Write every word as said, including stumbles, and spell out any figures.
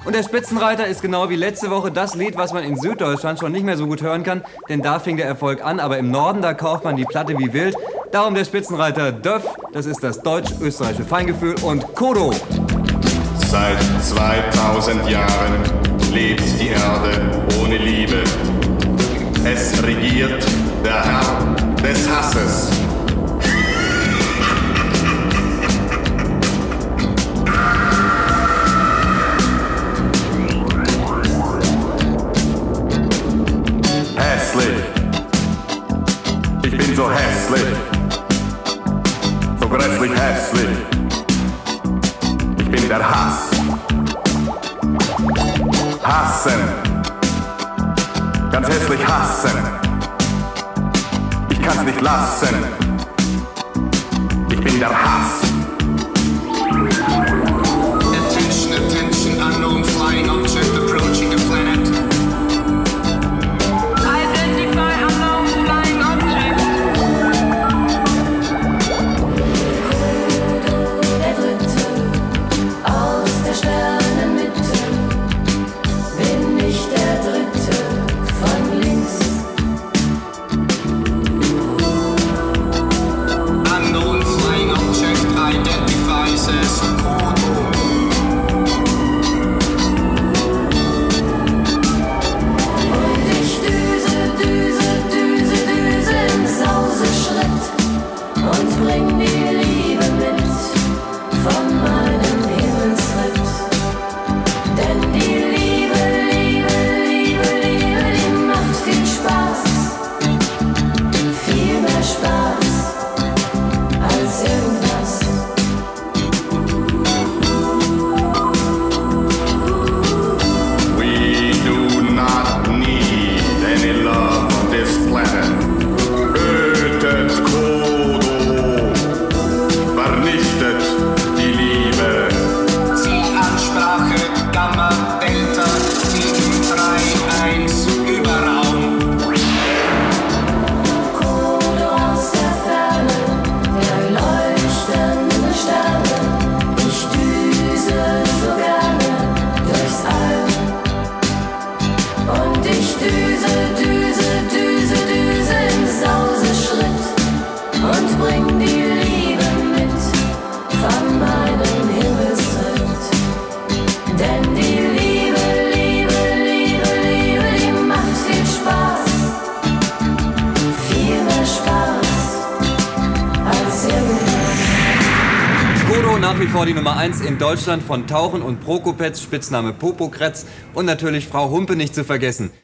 Und der Spitzenreiter ist genau wie letzte Woche das Lied, was man in Süddeutschland schon nicht mehr so gut hören kann, denn da fing der Erfolg an, aber im Norden, da kauft man die Platte wie wild. Darum der Spitzenreiter Döff, das ist das deutsch-österreichische Feingefühl, und Kodo. Seit zweitausend Jahren lebt die Erde ohne Liebe. Es regiert der Herr des Hasses. Hässlich. Ich bin so hässlich. So grässlich hässlich. Ich bin der Hass. Hassen. Ganz hässlich hassen. Ich kann's nicht lassen. Ich bin der Hass. Attention, attention, unknown flying object approaching the planet. Identify unknown flying object. Kodo, der Dritte, aus der Sternenmitte, bin ich der Dritte von links. Unknown flying object identifies as Kodo. Und ich düse, düse, düse, düse im Sauseschritt und bring die Liebe mit von meinem Himmelsritt. Denn die Liebe, Liebe, Liebe, Liebe, die macht viel Spaß, viel mehr Spaß als irgendwas. We do not need any love on this planet. Tötet Kodo. Vernichtet die Liebe. Zielansprache Gamma Delta sieben drei eins Überraum. Kodo aus der Ferne, der leuchtende Sterne. Ich düse so gerne durchs All. Und ich düse, düse, düse, düse im Sauseschritt und bring die Liebe mit von meinem Himmelsritt. Denn die Liebe, Liebe, Liebe, Liebe, die macht viel Spaß, viel mehr Spaß als irgendwas. Kodo nach wie vor die Nummer eins in Deutschland von Tauchen und Prokopetz, Spitzname Popokretz, und natürlich Frau Humpe nicht zu vergessen.